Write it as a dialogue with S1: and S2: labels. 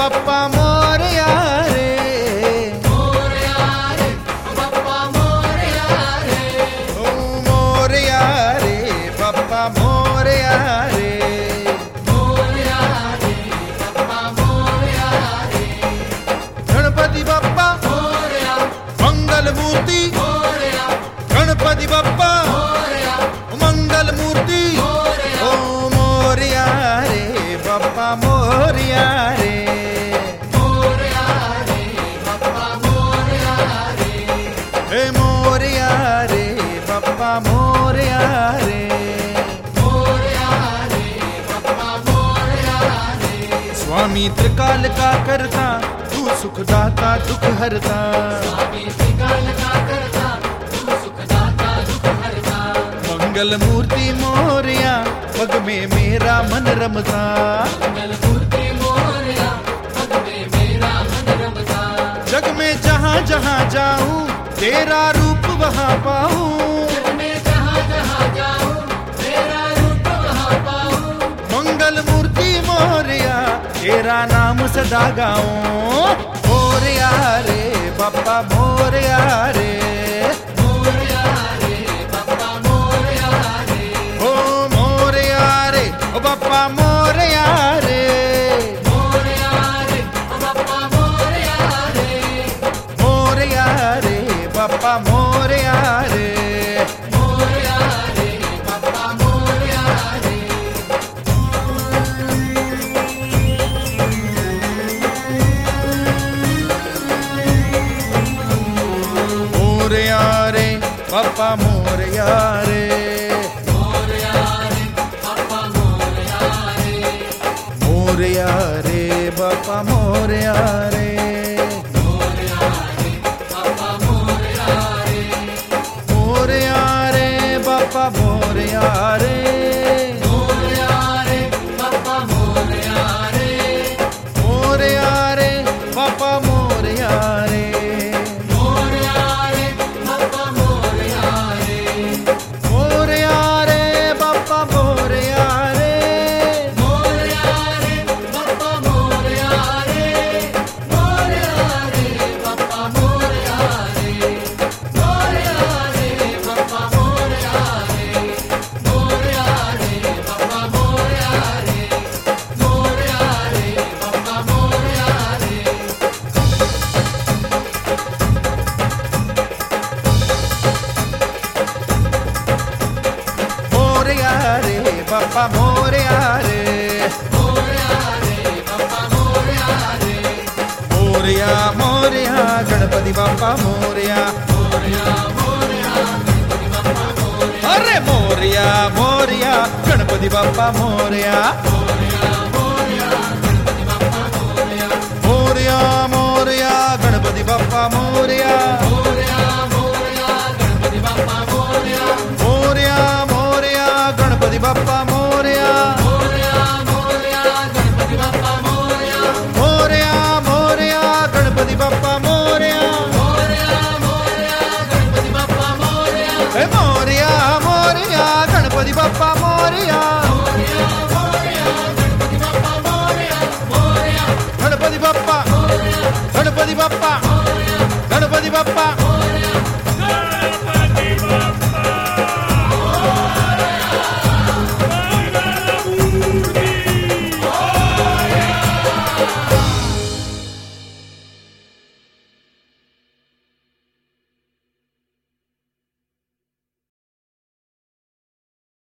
S1: बप्पा मोरया रे,
S2: मोरया रे बप्पा मोरया रे,
S1: ओ मोरया रे बप्पा मोरया रे,
S2: मोरया रे बप्पा मोरया रे,
S1: गणपति बप्पा
S2: मोरया
S1: मंगल मूर्ति,
S2: मोरया
S1: गणपति बप्पा
S2: मोरया
S1: मंगल मूर्ति,
S2: मोरया
S1: ओ मोरया रे बप्पा मोरया रे,
S2: मोरया रे बप्पा मोरया रे,
S1: हे मोरया रे बप्पा मोरया रे,
S2: मोरया रे बप्पा मोरया रे,
S1: स्वामी त्रिकाल का करता तू सुखदाता दुख हरता,
S2: स्वामी त्रिकाल का करता तू सुखदाता दुख हरता,
S1: मंगल मूर्ति मोरया पग में मेरा मन रमता,
S2: मंगल मूर्ति मोरया पग में मेरा मन रमता,
S1: जग में जहाँ जहाँ जाऊं तेरा रूप वहाँ पाऊं,
S2: जग में जहाँ जहाँ जाऊं तेरा रूप वहाँ पाऊं,
S1: मंगल मूर्ति मोरया तेरा नाम सदा गाऊं, मोरया रे बप्पा मोरया रे,
S2: मोरया रे बप्पा मोरया रे,
S1: ओ मोरया रे ओ बप्पा मोरया रे,
S2: मोरया रे बप्पा मोरया रे,
S1: मोरया रे बप्पा मोरया रे,
S2: मोरया रे बप्पा मोरया रे,
S1: मोरया रे बप्पा मोरया रे,
S2: मोरया रे बप्पा मोरया रे,
S1: मोरया रे बप्पा मोरया रे,
S2: मोरया रे बप्पा मोरया रे,
S1: मोरया रे बप्पा मोरया रे,
S2: मोरया रे बप्पा मोरया रे,
S1: मोरया रे बप्पा मोरया रे,
S2: मोरया रे बप्पा मोरया रे,
S1: मोरया रे बप्पा मोरया रे,
S2: मोरया रे बप्पा मोरया रे, मोरया रे बप्पा मोरया रे, मोरया रे बप्पा मोरया रे, मोरया रे बप्पा मोरया रे, मोरया रे बप्पा मोरया रे,
S1: मोरया रे बप्पा मोरया रे,
S2: मोरया रे बप्पा मोरया रे,
S1: मोरया मोरया गणपति बप्पा मोरया,
S2: मोरया मोरया गणपति बप्पा मोरया,
S1: अरे मोरया मोरया गणपति बप्पा मोरया,
S2: मोरया मोरया गणपति बप्पा मोरया,
S1: मोरया मोरया गणपति बप्पा मोरया,
S2: मोरया मोरया गणपति बप्पा मोरया,
S1: मोरया मोरया गणपति बप्पा मोरया,
S2: मोरया मोरया गणपति बप्पा मोरया,
S1: मोरया मोरया गणपति बप्पा मोरया,
S2: मोरया मोरया गणपति बप्पा मोरया,
S1: हे मोरया मोरया गणपति बप्पा मोरया,
S2: मोरया मोरया गणपति बप्पा मोरया, मोरया
S1: गणपति बप्पा
S2: मोरया
S1: गणपति बप्पा
S2: मोरया
S1: गणपति बप्पा